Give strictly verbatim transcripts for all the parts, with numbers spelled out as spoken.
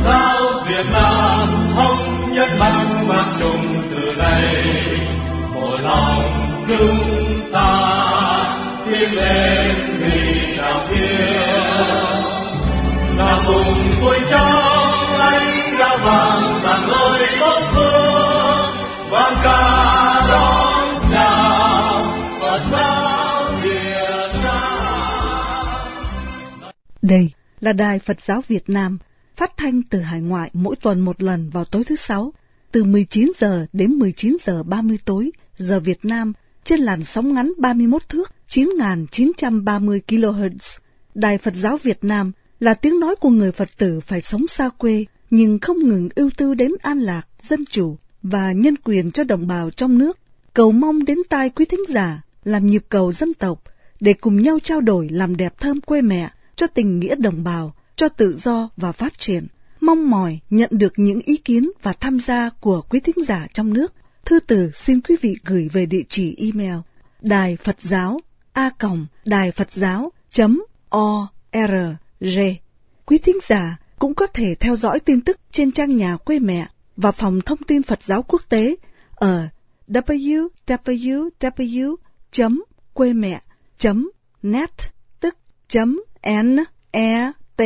giáo Việt Nam thống nhất mang mang chung từ đây, một lòng chúng ta tiến lên vì đạo hiếu. Và cùng vui trong ánh đã vàng rạng ngời tốt phương, vang ca đón chào Phật giáo Việt Nam. Đây là Đài Phật giáo Việt Nam, phát thanh từ hải ngoại mỗi tuần một lần vào tối thứ Sáu, từ mười chín giờ đến mười chín giờ ba mươi tối, giờ Việt Nam, trên làn sóng ngắn ba mươi mốt thước, chín nghìn chín trăm ba mươi ki lô héc. Đài Phật giáo Việt Nam là tiếng nói của người Phật tử phải sống xa quê, nhưng không ngừng ưu tư đến an lạc, dân chủ và nhân quyền cho đồng bào trong nước. Cầu mong đến tai quý thính giả, làm nhịp cầu dân tộc, để cùng nhau trao đổi làm đẹp thơm quê mẹ, cho tình nghĩa đồng bào, cho tự do và phát triển. Mong mỏi nhận được những ý kiến và tham gia của quý thính giả trong nước. Thư từ xin quý vị gửi về địa chỉ email đài Phật giáo a còng đài Phật giáo chấm o r g. Quý thính giả cũng có thể theo dõi tin tức trên trang nhà quê mẹ và phòng thông tin Phật giáo quốc tế ở w w w chấm quê mẹ chấm net, tức chấm n e t.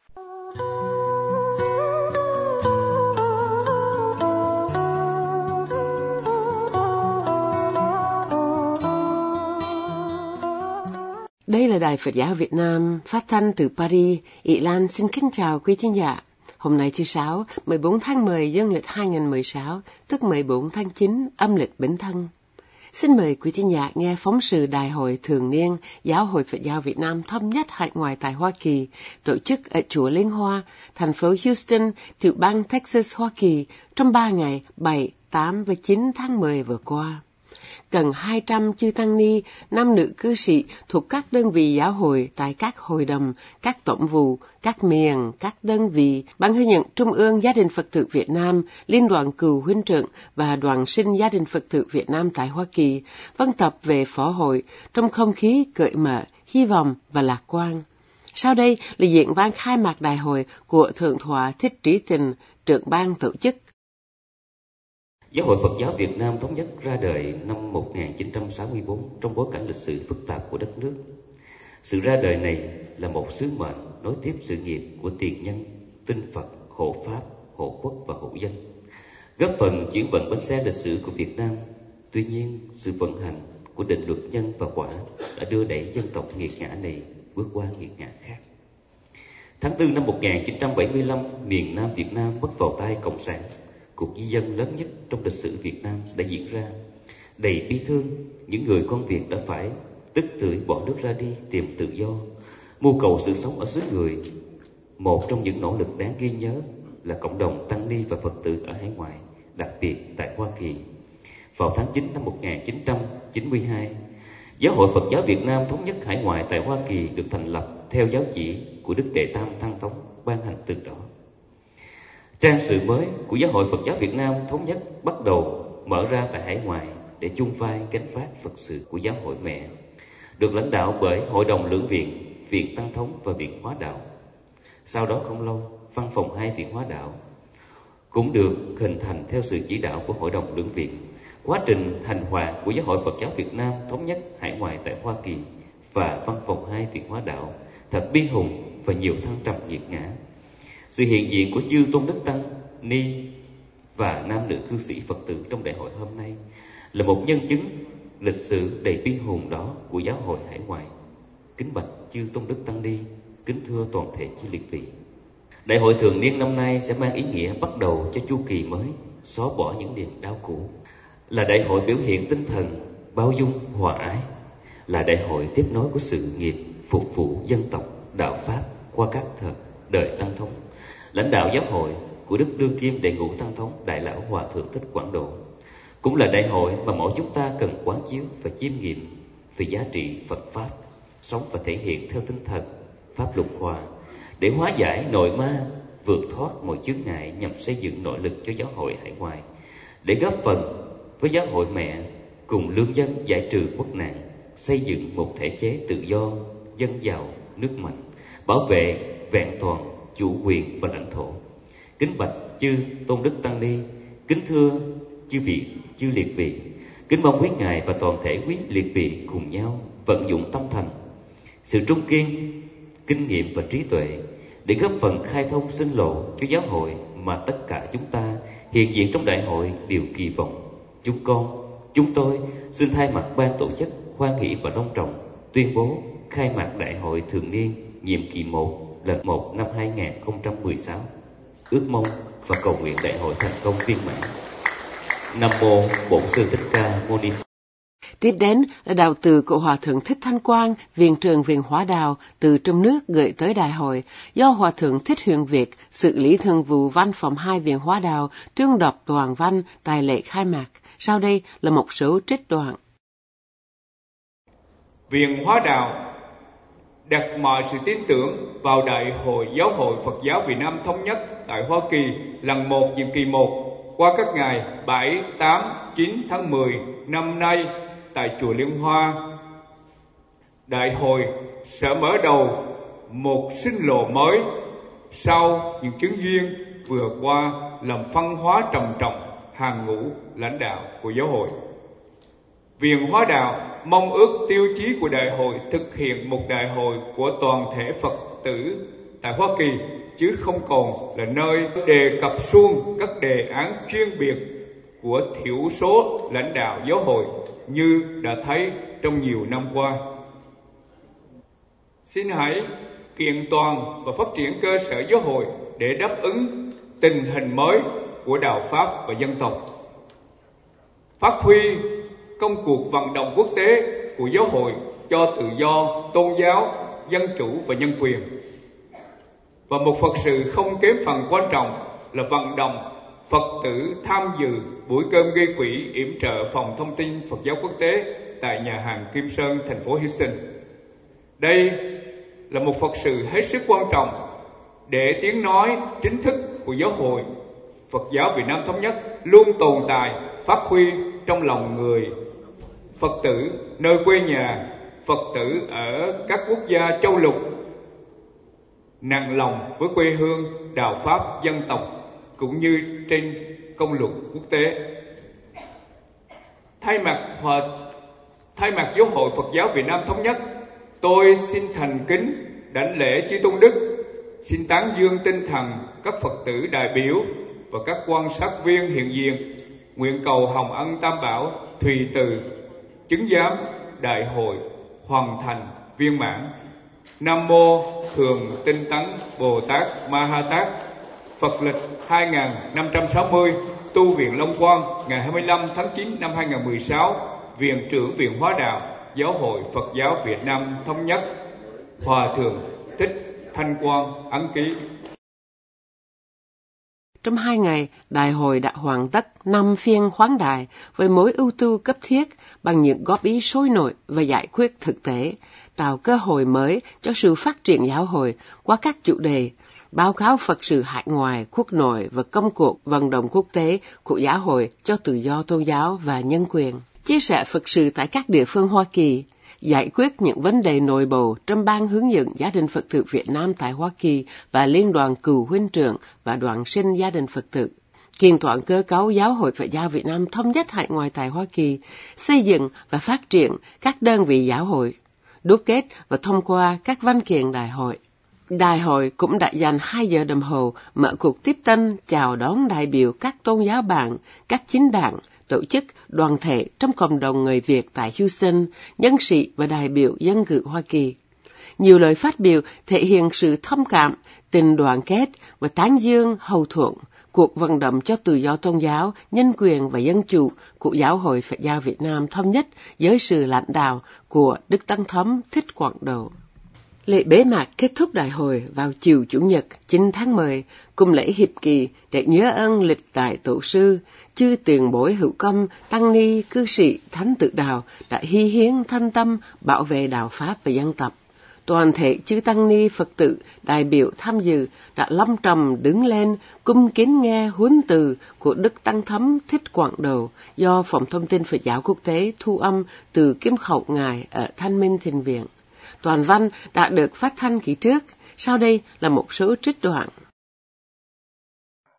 Đây là Đài Phật giáo Việt Nam, phát thanh từ Paris. Ý Lan xin kính chào quý thính giả. Hôm nay thứ Sáu, mười bốn tháng mười dương lịch hai nghìn không trăm mười sáu, tức mười bốn tháng chín âm lịch Bính Thân. Xin mời quý thính giả nghe phóng sự Đại hội thường niên Giáo hội Phật giáo Việt Nam thống nhất hải ngoại tại Hoa Kỳ, tổ chức ở chùa Liên Hoa, thành phố Houston, tiểu bang Texas, Hoa Kỳ, trong ba ngày bảy, tám và chín tháng mười vừa qua. Gần hai trăm chư tăng ni, nam nữ cư sĩ thuộc các đơn vị giáo hội tại các hội đồng, các tổng vụ, các miền, các đơn vị, Ban Hướng dẫn Trung ương Gia đình Phật tử Việt Nam, Liên đoàn Cựu huynh trưởng và Đoàn sinh Gia đình Phật tử Việt Nam tại Hoa Kỳ, vân tập về phó hội trong không khí cởi mở, hy vọng và lạc quan. Sau đây là diễn văn khai mạc đại hội của Thượng tọa Thích Trí Tình, trưởng ban tổ chức. Giáo hội Phật giáo Việt Nam thống nhất ra đời năm một nghìn chín trăm sáu mươi tư trong bối cảnh lịch sử phức tạp của đất nước. Sự ra đời này là một sứ mệnh nối tiếp sự nghiệp của tiền nhân, tinh Phật, hộ Pháp, hộ quốc và hộ dân, góp phần chuyển vận bánh xe lịch sử của Việt Nam. Tuy nhiên, sự vận hành của định luật nhân và quả đã đưa đẩy dân tộc nghiệt ngã này bước qua nghiệt ngã khác. Tháng tư năm một nghìn chín trăm bảy mươi lăm, miền Nam Việt Nam mất vào tay Cộng sản. Cuộc di dân lớn nhất trong lịch sử Việt Nam đã diễn ra. Đầy bi thương, những người con Việt đã phải tức tưởi bỏ nước ra đi tìm tự do, mưu cầu sự sống ở xứ người. Một trong những nỗ lực đáng ghi nhớ là cộng đồng tăng ni và Phật tử ở hải ngoại, đặc biệt tại Hoa Kỳ. Vào tháng chín năm một nghìn chín trăm chín mươi hai, Giáo hội Phật giáo Việt Nam thống nhất hải ngoại tại Hoa Kỳ được thành lập theo giáo chỉ của Đức Đệ Tam Thăng Tông ban hành từ đó. Trang sử mới của Giáo hội Phật giáo Việt Nam thống nhất bắt đầu mở ra tại hải ngoại để chung vai gánh vác Phật sự của giáo hội mẹ, được lãnh đạo bởi Hội đồng Lưỡng Viện, Viện Tăng Thống và Viện Hóa Đạo. Sau đó không lâu, Văn phòng hai Viện Hóa Đạo cũng được hình thành theo sự chỉ đạo của Hội đồng Lưỡng Viện. Quá trình thành hòa của Giáo hội Phật giáo Việt Nam thống nhất hải ngoại tại Hoa Kỳ và Văn phòng hai Viện Hóa Đạo thật bi hùng và nhiều thăng trầm nghiệt ngã. Sự hiện diện của chư tôn đức tăng ni và nam nữ cư sĩ Phật tử trong đại hội hôm nay là một nhân chứng lịch sử đầy bi hùng đó của giáo hội hải ngoại. Kính bạch chư tôn đức tăng ni, kính thưa toàn thể chư liệt vị. Đại hội thường niên năm nay sẽ mang ý nghĩa bắt đầu cho chu kỳ mới, xóa bỏ những niềm đau cũ. Là đại hội biểu hiện tinh thần bao dung hòa ái, là đại hội tiếp nối của sự nghiệp phục vụ dân tộc đạo pháp qua các thời đời Tăng Thống. Lãnh đạo giáo hội của Đức Đương Kim Đệ Ngũ Tăng Thống Đại Lão Hòa Thượng Thích Quảng Độ cũng là đại hội mà mỗi chúng ta cần quán chiếu và chiêm nghiệm về giá trị Phật Pháp, sống và thể hiện theo tinh thần Pháp luật hòa để hóa giải nội ma, vượt thoát mọi chướng ngại nhằm xây dựng nội lực cho giáo hội hải ngoại, để góp phần với giáo hội mẹ cùng lương dân giải trừ quốc nạn, xây dựng một thể chế tự do, dân giàu, nước mạnh, bảo vệ vẹn toàn chủ quyền và lãnh thổ. Kính bạch chư Tôn Đức Tăng Ni, kính thưa chư vị, chư liệt vị, kính mong quý ngài và toàn thể quý liệt vị cùng nhau vận dụng tâm thành, sự trung kiên, kinh nghiệm và trí tuệ để góp phần khai thông sinh lộ cho giáo hội mà tất cả chúng ta hiện diện trong đại hội đều kỳ vọng. Chúng con, chúng tôi xin thay mặt ban tổ chức hoan hỷ và long trọng tuyên bố khai mạc đại hội thường niên nhiệm kỳ một lần một năm hai nghìn không trăm mười sáu. Ước mong và cầu nguyện đại hội thành công viên mãn. Nam mô Bổn Sư Thích Ca Mâu Ni. Tiếp đến là đạo từ của Hòa Thượng Thích Thanh Quang, Viện trưởng Viện Hóa Đạo từ trong nước gửi tới đại hội, do Hòa Thượng Thích Huyền Việt, xử lý thường vụ văn phòng hai Viện Hóa Đạo, tuyên đọc toàn văn tại lễ khai mạc. Sau đây là một số trích đoạn. Viện Hóa Đạo đặt mọi sự tin tưởng vào Đại hội Giáo hội Phật giáo Việt Nam Thống nhất tại Hoa Kỳ lần một nhiệm kỳ một qua các ngày bảy, tám, chín tháng mười năm nay tại chùa Liên Hoa. Đại hội sẽ mở đầu một sinh lộ mới sau những chứng duyên vừa qua làm phân hóa trầm trọng hàng ngũ lãnh đạo của giáo hội. Viện Hóa Đạo mong ước tiêu chí của đại hội thực hiện một đại hội của toàn thể Phật tử tại Hoa Kỳ, chứ không còn là nơi đề cập suông các đề án chuyên biệt của thiểu số lãnh đạo giáo hội như đã thấy trong nhiều năm qua. Xin hãy kiện toàn và phát triển cơ sở giáo hội để đáp ứng tình hình mới của đạo Pháp và dân tộc. Phát huy công cuộc vận động quốc tế của giáo hội cho tự do, tôn giáo, dân chủ và nhân quyền. Và một Phật sự không kém phần quan trọng là vận động Phật tử tham dự buổi cơm gây quỹ yểm trợ Phòng Thông tin Phật giáo Quốc tế tại nhà hàng Kim Sơn, thành phố Houston. Đây là một Phật sự hết sức quan trọng để tiếng nói chính thức của giáo hội Phật giáo Việt Nam Thống nhất luôn tồn tại, phát huy trong lòng người Phật tử nơi quê nhà, Phật tử ở các quốc gia châu lục, nặng lòng với quê hương, đạo Pháp, dân tộc, cũng như trên công luận quốc tế. Thay mặt hòa, thay mặt Giáo hội Phật giáo Việt Nam Thống nhất, tôi xin thành kính đảnh lễ chư tôn đức, xin tán dương tinh thần các Phật tử đại biểu và các quan sát viên hiện diện, nguyện cầu hồng ân tam bảo thùy từ chứng giám đại hội hoàn thành viên mãn. Nam mô Thường Tinh Tấn Bồ Tát Ma Ha Tát. Phật lịch hai nghìn năm trăm sáu mươi, tu viện Long Quang, ngày hai mươi lăm tháng chín năm hai nghìn không trăm mười sáu, Viện trưởng Viện Hóa Đạo, Giáo hội Phật giáo Việt Nam Thống nhất, Hòa Thượng Thích Thanh Quang ấn ký. Trong hai ngày, đại hội đã hoàn tất năm phiên khoáng đại với mối ưu tư cấp thiết bằng những góp ý sôi nổi và giải quyết thực tế, tạo cơ hội mới cho sự phát triển giáo hội qua các chủ đề báo cáo Phật sự hải ngoại, quốc nội và công cuộc vận động quốc tế của giáo hội cho tự do tôn giáo và nhân quyền, chia sẻ Phật sự tại các địa phương Hoa Kỳ, giải quyết những vấn đề nội bộ trong ban hướng dẫn gia đình Phật tử Việt Nam tại Hoa Kỳ và Liên đoàn Cựu huynh trưởng và đoàn sinh gia đình Phật tử, kiện toàn cơ cấu Giáo hội Phật giáo Việt Nam thống nhất hải ngoại tại Hoa Kỳ, xây dựng và phát triển các đơn vị giáo hội, đúc kết và thông qua các văn kiện đại hội. Đại hội cũng đã dành hai giờ đồng hồ mở cuộc tiếp tân chào đón đại biểu các tôn giáo bạn, các chính đảng, tổ chức, đoàn thể trong cộng đồng người Việt tại Houston, nhân sĩ và đại biểu dân cử Hoa Kỳ. Nhiều lời phát biểu thể hiện sự thông cảm, tình đoàn kết và tán dương hậu thuẫn cuộc vận động cho tự do tôn giáo, nhân quyền và dân chủ của Giáo hội Phật giáo Việt Nam Thống nhất dưới sự lãnh đạo của Đức Tăng Thống Thích Quảng Độ. Lễ bế mạc kết thúc đại hội vào chiều Chủ nhật chín tháng mười cùng lễ hiệp kỳ để nhớ ơn lịch đại tổ sư, chư tiền bối hữu công, tăng ni, cư sĩ, thánh tự đạo đã hy hiến thân tâm bảo vệ đạo Pháp và dân tộc. Toàn thể chư tăng ni Phật tử đại biểu tham dự đã long trọng đứng lên cung kính nghe huấn từ của Đức Tăng Thống Thích Quảng Độ do Phòng Thông tin Phật giáo Quốc tế thu âm từ kim khẩu ngài ở Thanh Minh Thiền Viện. Toàn văn đã được phát thanh kỳ trước, sau đây là một số trích đoạn.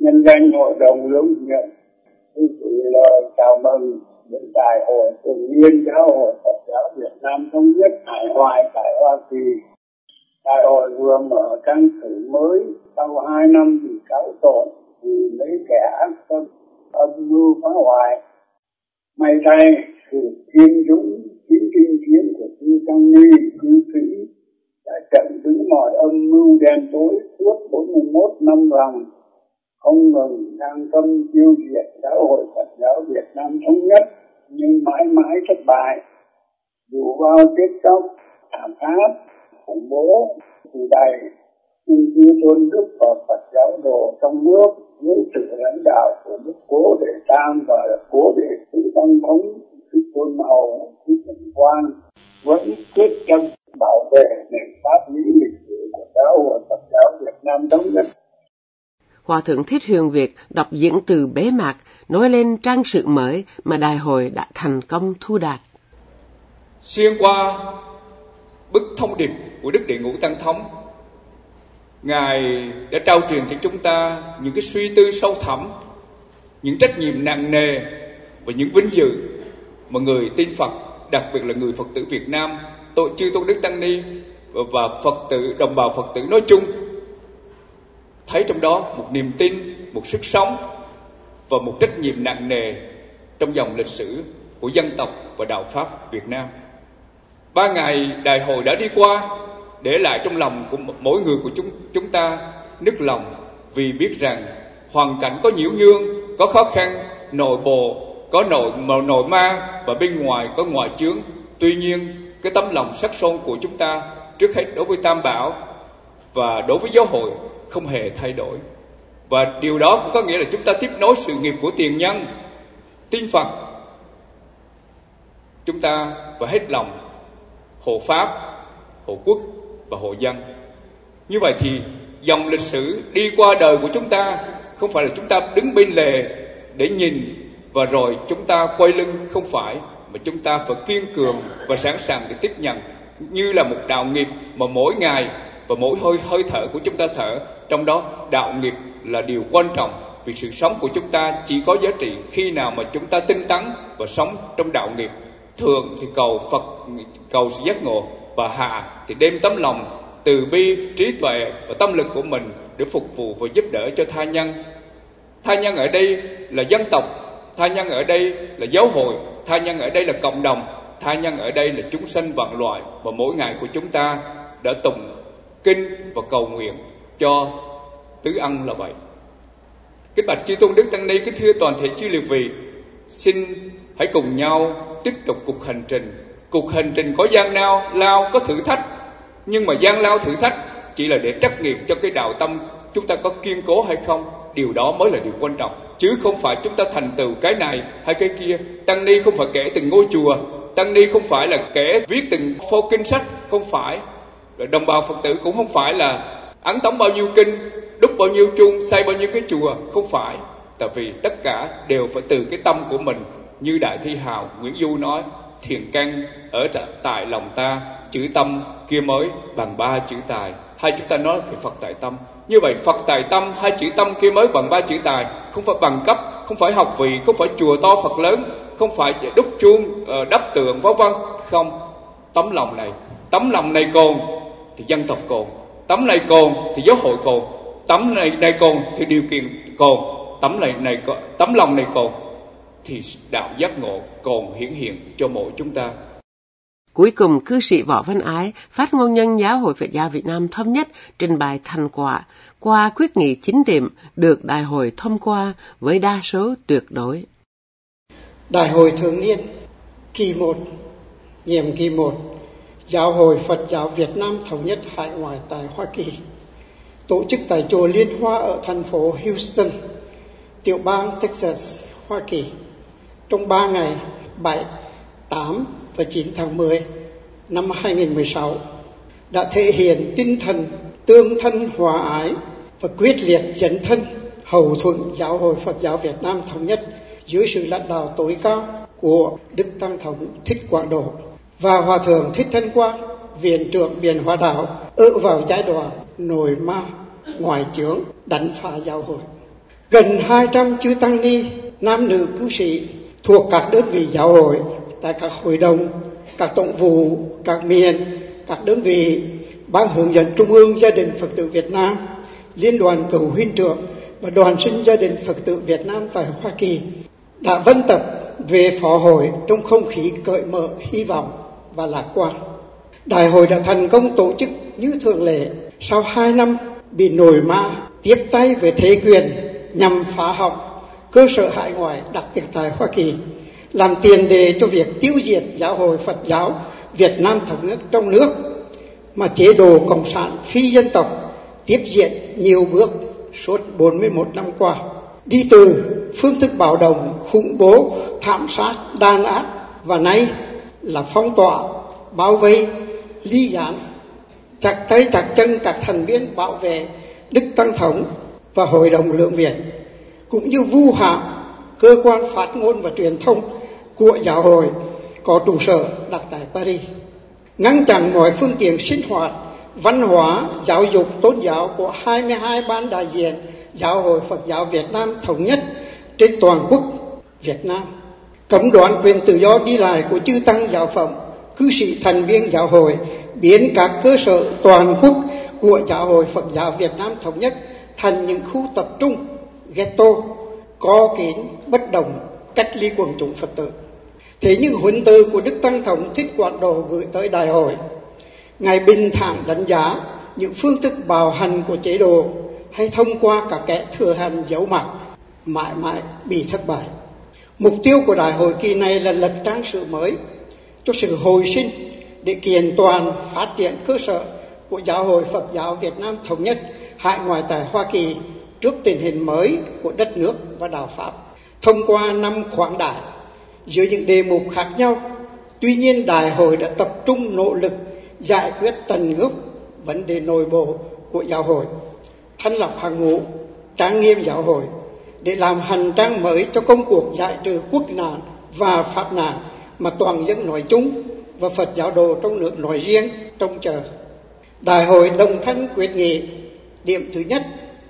nhân danh Hội đồng Lưu Nhiệm, tôi gửi lời chào mừng đến Đại hội thường niên Giáo hội Phật giáo Việt Nam thống nhất hải ngoại tại Hoa Kỳ. Đại hội vừa mở trang sử mới sau hai năm bị cáo tội vì mấy kẻ ác tâm âm mưu phá hoại. May thay sự kiên dũng chính kinh chiến của chư tăng ni cư sĩ đã chặn đứng mọi âm mưu đen tối suốt bốn mươi mốt năm vàng, không ngừng đang tâm tiêu diệt Giáo hội Phật giáo Việt Nam thống nhất, nhưng mãi mãi thất bại. Dù bao chết chóc, thảm áp, khủng bố, thì đầy, xin chư tôn đức và Phật giáo đồ trong nước dưới sự lãnh đạo của Đức Cố Đệ Tam và Cố Đệ Tứ Tăng Thống Thích Tôn Hầu Thích Trần Quang vẫn quyết tâm bảo vệ nền pháp lý lịch sử của Giáo hội Phật giáo Việt Nam thống nhất. Hòa thượng Thích Huyền Việt đọc diễn từ bế mạc nói lên trang sử mới mà đại hội đã thành công thu đạt. Xuyên qua bức thông điệp của Đức Đệ Ngũ Tăng Thống, Ngài đã trao truyền cho chúng ta những cái suy tư sâu thẳm, những trách nhiệm nặng nề và những vinh dự mà người tin Phật, đặc biệt là người Phật tử Việt Nam, tội chư tôn đức tăng ni và Phật tử đồng bào Phật tử nói chung thấy trong đó một niềm tin, một sức sống và một trách nhiệm nặng nề trong dòng lịch sử của dân tộc và đạo Pháp Việt Nam. Ba ngày đại hội đã đi qua, để lại trong lòng của mỗi người của chúng chúng ta nức lòng vì biết rằng hoàn cảnh có nhiễu nhương, có khó khăn, nội bộ có nội nội ma và bên ngoài có ngoại chướng. Tuy nhiên, cái tấm lòng sắc son của chúng ta trước hết đối với Tam Bảo và đối với giáo hội không hề thay đổi. Và điều đó cũng có nghĩa là chúng ta tiếp nối sự nghiệp của tiền nhân tin Phật. Chúng ta phải hết lòng hộ Pháp, hộ quốc và hộ dân. Như vậy thì dòng lịch sử đi qua đời của chúng ta không phải là chúng ta đứng bên lề để nhìn và rồi chúng ta quay lưng, không phải, mà chúng ta phải kiên cường và sẵn sàng để tiếp nhận như là một đạo nghiệp mà mỗi ngày và mỗi hơi hơi thở của chúng ta thở. Trong đó đạo nghiệp là điều quan trọng, vì sự sống của chúng ta chỉ có giá trị khi nào mà chúng ta tinh tấn và sống trong đạo nghiệp. Thường thì cầu Phật, cầu sự giác ngộ, và hạ thì đem tấm lòng từ bi, trí tuệ và tâm lực của mình để phục vụ và giúp đỡ cho tha nhân. Tha nhân ở đây là dân tộc, tha nhân ở đây là giáo hội, tha nhân ở đây là cộng đồng, tha nhân ở đây là chúng sanh vạn loại. Và mỗi ngày của chúng ta đã tụng kinh và cầu nguyện cho tứ ân là vậy. Kính bạch chư tôn đức tăng ni, kính thưa toàn thể chư liệt vị, xin hãy cùng nhau tiếp tục cuộc hành trình. Cuộc hành trình có gian lao, lao có thử thách, nhưng mà gian lao thử thách chỉ là để trắc nghiệm cho cái đạo tâm chúng ta có kiên cố hay không. Điều đó mới là điều quan trọng, chứ không phải chúng ta thành tựu cái này hay cái kia. Tăng ni không phải kể từng ngôi chùa, tăng ni không phải là kể viết từng phô kinh sách, không phải. Rồi đồng bào Phật tử cũng không phải là ấn tống bao nhiêu kinh, đúc bao nhiêu chuông, xây bao nhiêu cái chùa, không phải. Tại vì tất cả đều phải từ cái tâm của mình. Như Đại Thi Hào Nguyễn Du nói, thiền căn ở tại lòng ta, chữ tâm kia mới bằng ba chữ tài. Hay chúng ta nói về Phật tại tâm. Như vậy Phật tại tâm, hai chữ tâm kia mới bằng ba chữ tài. Không phải bằng cấp, không phải học vị, không phải chùa to Phật lớn, không phải đúc chuông, đắp tượng vân vân. Không, tấm lòng này, tấm lòng này còn thì dân tộc còn, tấm này còn thì giáo hội còn, tấm này này còn thì điều kiện còn, tấm này này tấm lòng này còn thì đạo giác ngộ còn hiển hiện cho mỗi chúng ta. Cuối cùng, cư sĩ Võ Văn Ái, phát ngôn nhân Giáo hội Phật giáo Việt Nam thống nhất, trình bày thành quả qua quyết nghị chính điểm được đại hội thông qua với đa số tuyệt đối. Đại hội thường niên kỳ một, nhiệm kỳ một, Giáo hội Phật giáo Việt Nam thống nhất hải ngoại tại Hoa Kỳ, tổ chức tại chùa Liên Hoa ở thành phố Houston, tiểu bang Texas, Hoa Kỳ, trong ba ngày bảy, tám và chín tháng mười năm hai nghìn mười sáu, đã thể hiện tinh thần tương thân hòa ái và quyết liệt dấn thân hậu thuẫn Giáo hội Phật giáo Việt Nam thống nhất dưới sự lãnh đạo tối cao của Đức Tăng Thống Thích Quảng Độ và Hòa thượng Thích Thanh Quang, viện trưởng Viện Hòa Đạo, ở vào giai đoạn nội ma ngoại chướng đánh phá giáo hội, Gần hai trăm chư tăng ni, nam nữ cư sĩ thuộc các đơn vị giáo hội tại các hội đồng, các tổng vụ, các miền, các đơn vị, ban hướng dẫn trung ương gia đình Phật tử Việt Nam, Liên đoàn Cựu huynh trưởng và đoàn sinh gia đình Phật tử Việt Nam tại Hoa Kỳ đã vân tập về phó hội trong không khí cởi mở, hy vọng và lạc quan. Đại hội đã thành công tổ chức như thường lệ sau hai năm bị nổi ma tiếp tay về thế quyền nhằm phá hỏng cơ sở hải ngoại, đặc biệt tại Hoa Kỳ, làm tiền đề cho việc tiêu diệt giáo hội Phật giáo Việt Nam thống nhất trong nước, mà chế độ cộng sản phi dân tộc tiếp diễn nhiều bước suốt bốn mươi mốt năm qua, đi từ phương thức bạo động, khủng bố, thảm sát, đàn áp và nay là phong tỏa, bao vây, ly gián, chặt tay chặt chân các thành viên bảo vệ Đức Tăng Thống và Hội đồng Lượng Việt, cũng như vu hãm cơ quan phát ngôn và truyền thông của giáo hội có trụ sở đặt tại Paris, ngăn chặn mọi phương tiện sinh hoạt, văn hóa, giáo dục, tôn giáo của hai mươi hai ban đại diện Giáo hội Phật giáo Việt Nam thống nhất trên toàn quốc Việt Nam, cấm đoán quyền tự do đi lại của chư tăng giáo phẩm, cư sĩ thành viên giáo hội, biến các cơ sở toàn quốc của Giáo hội Phật giáo Việt Nam thống nhất thành những khu tập trung, ghetto, co kín, bất đồng, cách ly quần chúng Phật tử. Thế nhưng huấn từ của Đức Tăng Thống Thích Quảng Độ gửi tới đại hội, Ngài bình thản đánh giá những phương thức bạo hành của chế độ hay thông qua các kẻ thừa hành giấu mặt mãi mãi bị thất bại. Mục tiêu của đại hội kỳ này là lật trang sử mới cho sự hồi sinh để kiện toàn phát triển cơ sở của Giáo hội Phật giáo Việt Nam thống nhất hải ngoại tại Hoa Kỳ trước tình hình mới của đất nước và đạo Pháp. Thông qua năm khoáng đại dưới những đề mục khác nhau, tuy nhiên đại hội đã tập trung nỗ lực giải quyết tận gốc vấn đề nội bộ của giáo hội, thanh lọc hàng ngũ, trang nghiêm giáo hội để làm hành trang mới cho công cuộc giải trừ quốc nạn và pháp nạn mà toàn dân nói chung và Phật giáo đồ trong nước nói riêng trông chờ. Đại hội đồng thanh quyết nghị. Điểm thứ nhất,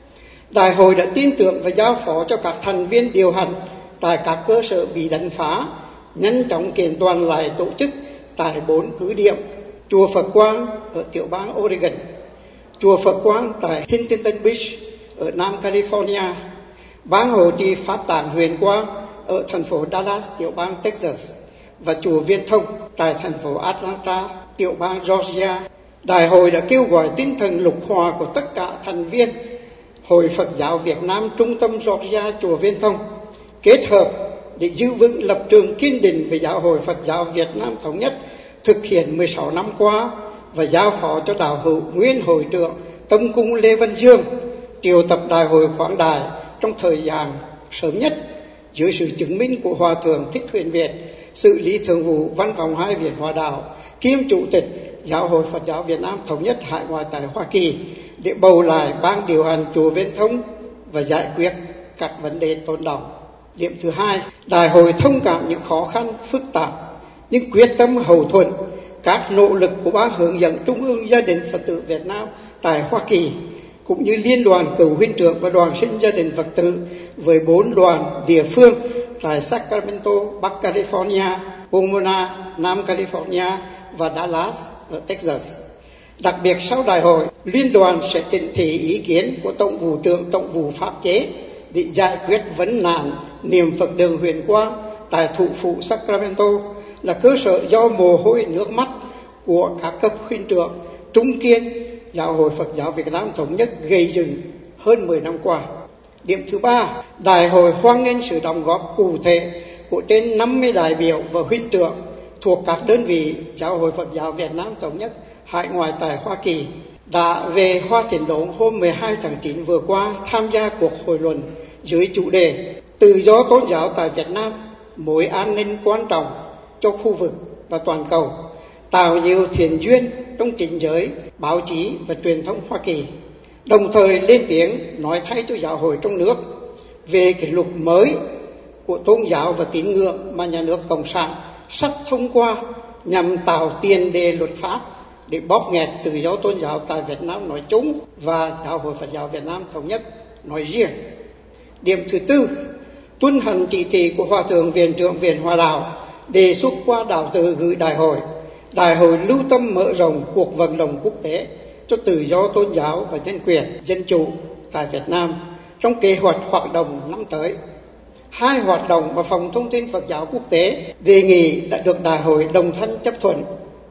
đại hội đã tin tưởng và giao phó cho các thành viên điều hành tại các cơ sở bị đánh phá nhanh chóng kiện toàn lại tổ chức tại bốn cứ điểm: chùa Phật Quang ở tiểu bang Oregon, chùa Phật Quang tại Huntington Beach ở Nam California, bang hộ trì Pháp Tạng Huyền Quang ở thành phố Dallas, tiểu bang Texas, và chùa Viên Thông tại thành phố Atlanta, tiểu bang Georgia. Đại hội đã kêu gọi tinh thần lục hòa của tất cả thành viên Hội Phật giáo Việt Nam trung tâm Georgia, chùa Viên Thông kết hợp để giữ vững lập trường kiên định về Giáo hội Phật giáo Việt Nam thống nhất thực hiện mười sáu năm qua, và giao phó cho đạo hữu nguyên hội trưởng Tông cung Lê Văn Dương triệu tập đại hội khoáng đại trong thời gian sớm nhất, dưới sự chứng minh của Hòa thượng Thích Huyền Việt, xử lý thường vụ Văn phòng Hai Viện Hòa đạo, kiêm chủ tịch Giáo hội Phật giáo Việt Nam thống nhất hải ngoại tại Hoa Kỳ, để bầu lại ban điều hành chùa Viên Thông và giải quyết các vấn đề tồn đọng. Điểm thứ hai, đại hội thông cảm những khó khăn phức tạp nhưng quyết tâm hậu thuẫn các nỗ lực của ban hướng dẫn trung ương gia đình Phật tử Việt Nam tại Hoa Kỳ, cũng như Liên đoàn Cựu huynh trưởng và đoàn sinh gia đình Phật tử với bốn đoàn địa phương tại Sacramento, Bắc California, Pomona, Nam California và Dallas ở Texas. Đặc biệt sau đại hội, liên đoàn sẽ trình thị ý kiến của Tổng vụ trưởng Tổng vụ Pháp chế để giải quyết vấn nạn niệm Phật đường Huyền Quang tại thủ phủ Sacramento, là cơ sở do mồ hôi nước mắt của các cấp huynh trưởng trung kiên Giáo hội Phật giáo Việt Nam thống nhất gây dựng hơn mười năm qua. Điểm thứ ba, đại hội hoan nghênh sự đóng góp cụ thể của trên năm mươi đại biểu và huynh trưởng thuộc các đơn vị Giáo hội Phật giáo Việt Nam thống nhất hải ngoại tại Hoa Kỳ đã về Hoa Thiền Đốn hôm mười hai tháng chín vừa qua tham gia cuộc hội luận dưới chủ đề Tự do tôn giáo tại Việt Nam, mối an ninh quan trọng cho khu vực và toàn cầu, tạo nhiều thiện duyên trong chính giới, báo chí và truyền thông Hoa Kỳ, đồng thời lên tiếng nói thay cho giáo hội trong nước về cái luật mới của tôn giáo và tín ngưỡng mà nhà nước Cộng sản sắp thông qua nhằm tạo tiền đề luật pháp để bóp nghẹt tự do tôn giáo tại Việt Nam nói chung và Giáo hội Phật giáo Việt Nam thống nhất nói riêng. Điểm thứ tư, tuân hành chỉ thị của Hòa thượng Viện trưởng Viện Hòa Đạo đề xuất qua đạo từ gửi đại hội. Đại hội lưu tâm mở rộng cuộc vận động quốc tế cho tự do tôn giáo và nhân quyền, dân chủ tại Việt Nam trong kế hoạch hoạt động năm tới. Hai hoạt động mà Phòng Thông tin Phật giáo Quốc tế đề nghị đã được Đại hội đồng thanh chấp thuận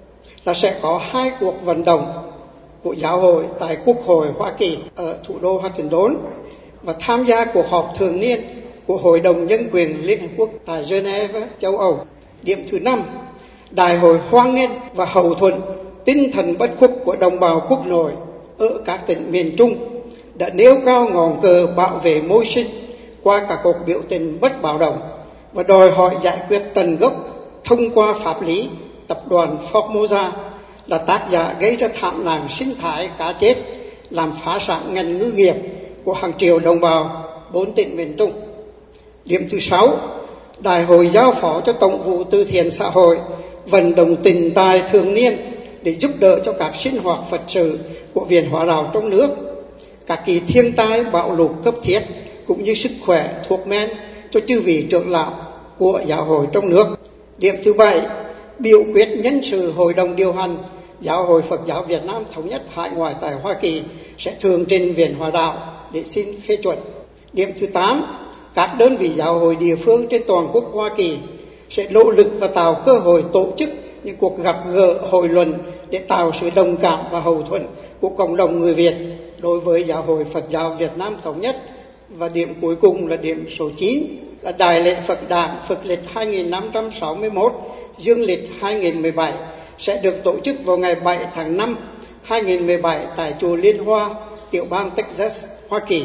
là sẽ có hai cuộc vận động của giáo hội tại Quốc hội Hoa Kỳ ở thủ đô Washington và tham gia cuộc họp thường niên của Hội đồng Nhân quyền Liên Hợp Quốc tại Geneva, châu Âu. Điểm thứ năm, Đại hội hoan nghênh và hậu thuẫn tinh thần bất khuất của đồng bào quốc nội ở các tỉnh miền Trung đã nêu cao ngọn cờ bảo vệ môi sinh qua các cuộc biểu tình bất bạo động và đòi hỏi giải quyết tận gốc thông qua pháp lý tập đoàn Formosa là tác giả gây ra thảm nạn sinh thái cá chết, làm phá sản ngành ngư nghiệp của hàng triệu đồng bào bốn tỉnh miền Trung. Điểm thứ sáu, Đại hội giao phó cho Tổng vụ Từ thiện xã hội vận động tình tài thường niên để giúp đỡ cho các sinh hoạt Phật sự của Viện Hóa Đạo trong nước, các kỳ thiên tai bạo lụt cấp thiết cũng như sức khỏe thuốc men cho chư vị trưởng lão của giáo hội trong nước. Điểm thứ bảy, biểu quyết nhân sự Hội đồng điều hành Giáo hội Phật giáo Việt Nam Thống nhất hải ngoại tại Hoa Kỳ sẽ thường trình Viện Hòa Đạo để xin phê chuẩn. Điểm thứ tám, các đơn vị giáo hội địa phương trên toàn quốc Hoa Kỳ sẽ nỗ lực và tạo cơ hội tổ chức những cuộc gặp gỡ hội luận để tạo sự đồng cảm và hậu thuẫn của cộng đồng người Việt đối với Giáo hội Phật giáo Việt Nam Thống nhất. Và điểm cuối cùng là điểm số chín, là Đại lễ Phật Đản Phật lịch hai nghìn năm trăm sáu mươi mốt, dương lịch hai nghìn không trăm mười bảy sẽ được tổ chức vào ngày bảy tháng năm hai nghìn không trăm mười bảy tại chùa Liên Hoa, tiểu bang Texas, Hoa Kỳ.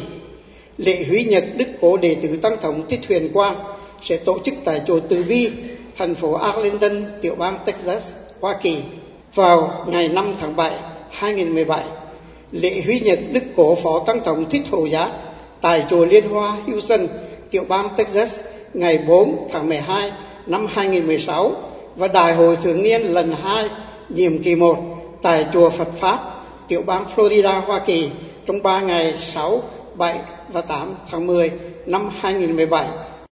Lễ huy nhật Đức Cố Đệ tử Tăng thống Thích Huyền Quang sẽ tổ chức tại chùa Từ Bi, thành phố Arlington, tiểu bang Texas, Hoa Kỳ vào ngày năm tháng bảy hai nghìn không trăm mười bảy. Lễ huy nhật Đức Cố Phó Tăng thống Thích Hổ Giác tại chùa Liên Hoa, Houston, tiểu bang Texas ngày bốn tháng mười hai năm hai nghìn không trăm mười sáu và Đại hội thường niên lần hai nhiệm kỳ một tại chùa Phật Pháp, tiểu bang Florida, Hoa Kỳ trong ba ngày sáu, bảy và tám tháng mười năm hai nghìn không trăm mười bảy,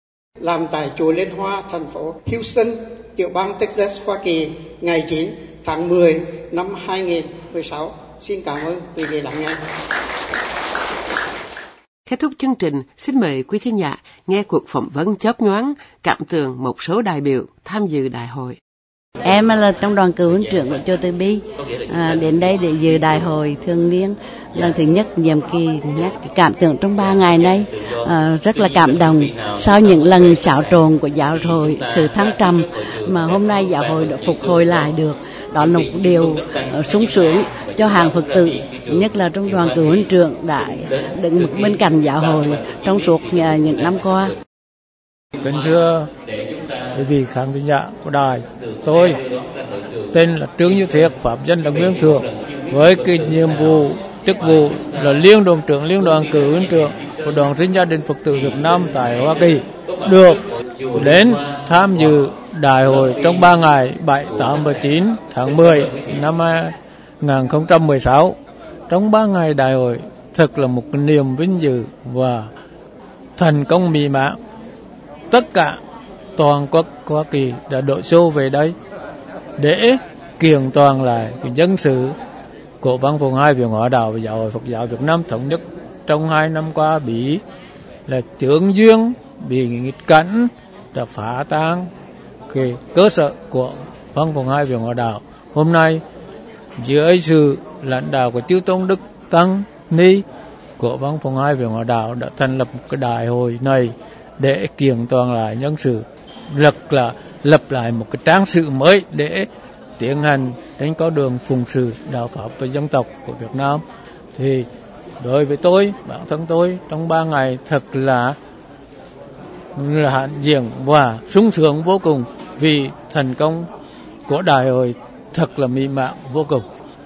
làm tại chùa Liên Hoa, thành phố Houston, tiểu bang Texas, Hoa Kỳ ngày chín tháng mười năm hai nghìn không trăm mười sáu. Xin cảm ơn quý vị lắng nghe. Kết thúc chương trình, xin mời quý thính giả nghe cuộc phỏng vấn chớp nhoáng cảm tưởng một số đại biểu tham dự đại hội. Em là trong đoàn cựu huynh trưởng của chùa Từ Bi, à, đến đây để dự đại hội thường niên lần thứ nhất nhiệm kỳ nhất. Cảm tưởng trong ba ngày nay à, rất là cảm động sau những lần xáo trộn của giáo hội, sự thăng trầm mà hôm nay giáo hội đã phục hồi lại được. Đó là một điều uh, sung sướng cho hàng Phật tử, nhất là trong đoàn cựu huynh trưởng đã đứng bên cạnh giáo hội trong suốt uh, những năm qua. Kính thưa quý vị khán giả của đài, tôi tên là Trương Như Thiệt, pháp dân là Nguyên Thượng, với cái nhiệm vụ chức vụ là liên đoàn trưởng liên đoàn cựu huynh trưởng của đoàn sinh gia đình Phật tử Việt Nam tại Hoa Kỳ, được đến tham dự đại hội trong ba ngày bảy, tám và chín tháng mười năm hai nghìn không trăm mười sáu. Trong ba ngày đại hội thật là một niềm vinh dự và thành công mỹ mãn. Tất cả toàn quốc Hoa Kỳ đã đổ xô về đây để kiện toàn lại cái dân sự của Văn phòng hai Viện Hóa Đạo và Giáo hội Phật giáo Việt Nam Thống nhất trong hai năm qua bị là chướng duyên, bị nghịch cảnh, đã phá tan cái cơ sở của Văn phòng hai Viện Hóa Đạo. Hôm nay dưới sự lãnh đạo của chư Tôn Đức Tăng Ni của Văn phòng hai Viện Hóa Đạo đã thành lập một cái đại hội này để kiện toàn lại nhân sự, lập là lập lại một cái trang sử mới để tiến hành trên con đường phụng sự đạo pháp và dân tộc của Việt Nam. Thì đối với tôi, bản thân tôi trong ba ngày thật là là hãnh diện và sung sướng vô cùng vì thành công của đại hội thật là mỹ mãn vô cùng.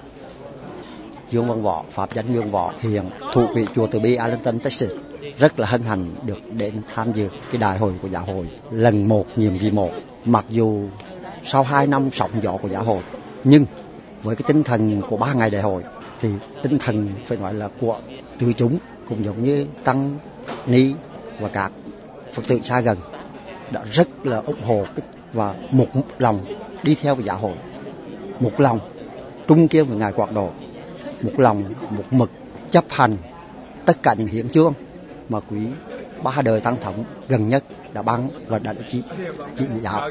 Dương Văn Võ, pháp danh Dương Võ, hiện thuộc vị chùa Từ Bi, Arlington, Texas, rất là hân hạnh được đến tham dự cái đại hội của giáo hội lần một nhiệm kỳ một. Mặc dù sau hai năm sóng gió của giáo hội, nhưng với cái tinh thần của ba ngày đại hội thì tinh thần phải nói là của tứ chúng cũng giống như tăng ni và các Phật tử xa gần đã rất là ủng hộ và một lòng đi theo giáo hội, một lòng trung kiên với ngài Quảng Độ, một lòng một mực chấp hành tất cả những hiến chương mà quý ba đời tăng thống gần nhất đã ban và đã chỉ chỉ giáo.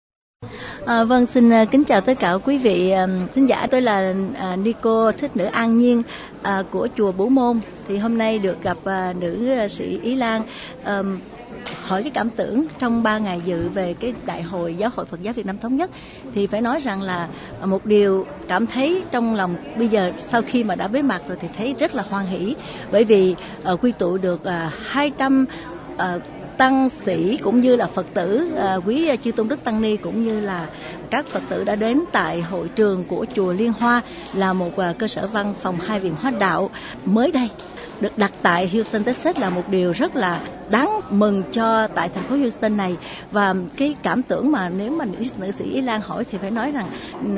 À, vâng, xin uh, kính chào tất cả quý vị uh, thính giả. Tôi là uh, Nico Thích Nữ An Nhiên uh, của chùa Bửu Môn. Thì hôm nay được gặp uh, nữ uh, sĩ Ý Lan, um, hỏi cái cảm tưởng trong ba ngày dự về cái Đại hội Giáo hội Phật giáo Việt Nam Thống nhất. Thì phải nói rằng là một điều cảm thấy trong lòng bây giờ sau khi mà đã bế mạc rồi thì thấy rất là hoan hỷ, bởi vì uh, quy tụ được uh, hai trăm uh, tăng sĩ cũng như là Phật tử, uh, quý chư tôn đức tăng ni cũng như là các Phật tử đã đến tại hội trường của chùa Liên Hoa, là một uh, cơ sở văn phòng hai viện Hóa đạo mới đây được đặt tại Houston, Texas, là một điều rất là đáng mừng cho tại thành phố Houston này. Và cái cảm tưởng mà nếu mà nữ, nữ sĩ Ý Lan hỏi thì phải nói rằng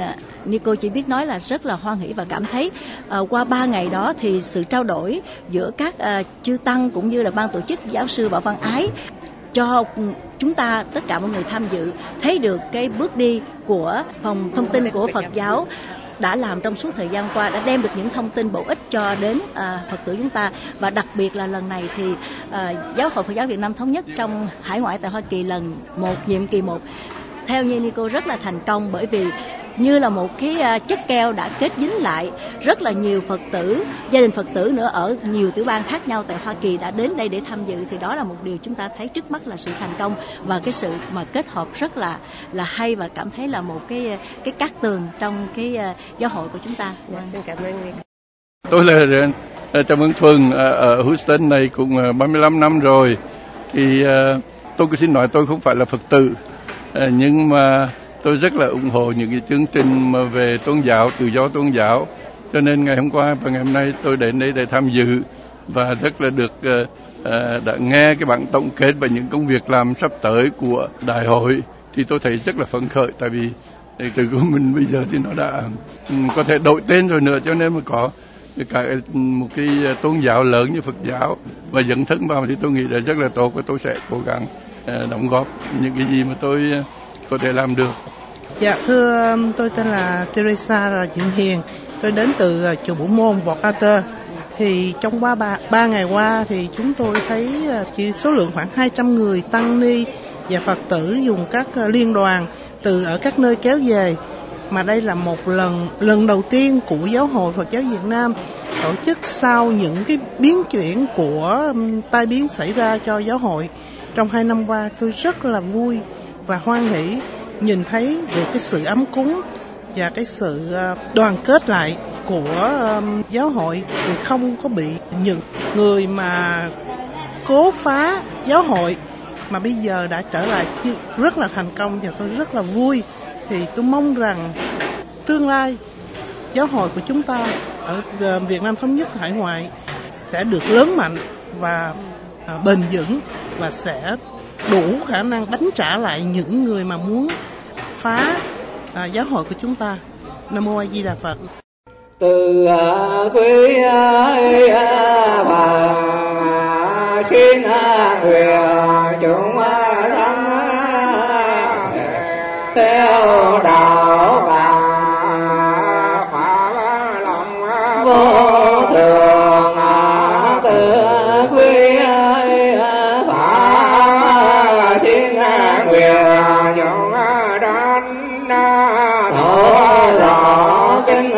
Nico chỉ biết nói là rất là hoan hỷ và cảm thấy uh, qua ba ngày đó thì sự trao đổi giữa các uh, chư tăng cũng như là ban tổ chức giáo sư Bảo Văn Ái cho chúng ta tất cả mọi người tham dự thấy được cái bước đi của phòng thông tin của Phật giáo đã làm trong suốt thời gian qua, đã đem được những thông tin bổ ích cho đến à, Phật tử chúng ta. Và đặc biệt là lần này thì à, Giáo hội Phật giáo Việt Nam Thống nhất trong hải ngoại tại Hoa Kỳ lần một, nhiệm kỳ một, theo như Nico rất là thành công, bởi vì như là một cái chất keo đã kết dính lại rất là nhiều Phật tử, gia đình Phật tử nữa ở nhiều tiểu bang khác nhau tại Hoa Kỳ đã đến đây để tham dự. Thì đó là một điều chúng ta thấy trước mắt là sự thành công và cái sự mà kết hợp rất là là hay, và cảm thấy là một cái cái cát tường trong cái giáo hội của chúng ta. Dạ, xin cảm ơn. Tôi là Trần Văn Thuần ở Houston này cũng ba mươi lăm năm rồi. Thì tôi cứ xin nói tôi không phải là Phật tử, nhưng mà tôi rất là ủng hộ những cái chương trình mà về tôn giáo, tự do tôn giáo. Cho nên ngày hôm qua và ngày hôm nay tôi đến đây để tham dự và rất là được uh, uh, đã nghe cái bản tổng kết và những công việc làm sắp tới của đại hội. Thì tôi thấy rất là phấn khởi, tại vì từ của mình bây giờ thì nó đã um, có thể đổi tên rồi nữa, cho nên mà có cả một cái tôn giáo lớn như Phật giáo và dẫn thân vào thì tôi nghĩ là rất là tốt, và tôi sẽ cố gắng uh, đóng góp những cái gì mà tôi uh, có thể làm được. Dạ thưa, tôi tên là Teresa là Diệu Hiền, tôi đến từ chùa Bửu Môn, Port Arthur. Thì trong ba, ba, ba ngày qua thì chúng tôi thấy chỉ số lượng khoảng hai trăm người tăng ni và Phật tử dùng các liên đoàn từ ở các nơi kéo về. Mà đây là một lần lần đầu tiên của Giáo hội Phật giáo Việt Nam tổ chức sau những cái biến chuyển của tai biến xảy ra cho giáo hội trong hai năm qua. Tôi rất là vui và hoan hỷ nhìn thấy được cái sự ấm cúng và cái sự đoàn kết lại của giáo hội, thì không có bị những người mà cố phá giáo hội mà bây giờ đã trở lại rất là thành công, và tôi rất là vui. Thì tôi mong rằng tương lai giáo hội của chúng ta ở Việt Nam Thống nhất hải ngoại sẽ được lớn mạnh và bền vững, và sẽ đủ khả năng đánh trả lại những người mà muốn phá à, giáo hội của chúng ta. Nam mô A Di Đà Phật. Từ quý bà xin nguyện chúng sanh theo đạo bà pháp lòng vô thường, từ quý bà xin nguyện chúng sanh thổ rõ kinh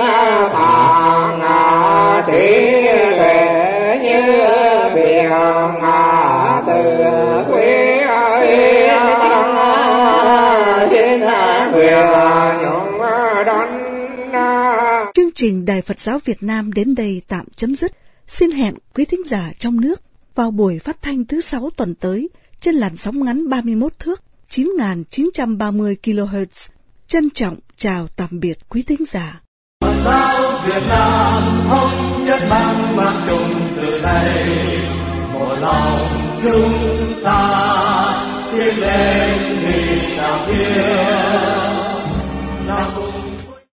thằng trí huệ như biển, từ quý tăng xin nguyện nhung đón. Chương trình Đài Phật giáo Việt Nam đến đây tạm chấm dứt. Xin hẹn quý thính giả trong nước vào buổi phát thanh thứ sáu tuần tới trên làn sóng ngắn ba mươi mốt thước chín nghìn chín trăm ba mươi ki lô héc. Trân trọng chào tạm biệt quý thính giả. Phật giáo Việt Nam thống nhất mang mang chung từ đây, một lòng chung